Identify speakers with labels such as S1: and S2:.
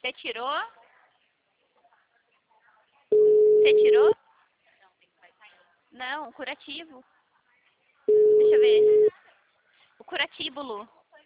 S1: Você tirou? Você tirou? Não, curativo. Deixa eu ver. O curativo, Lu.